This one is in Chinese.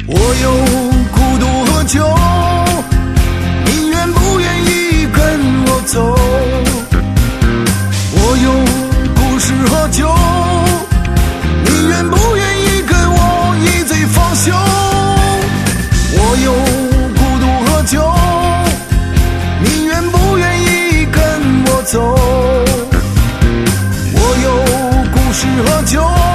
我有孤独和酒，你愿不愿意跟我走？我有故事和酒，你愿不愿意跟我一醉方休？我有孤独和酒，你愿不愿意跟我走？我有故事和酒。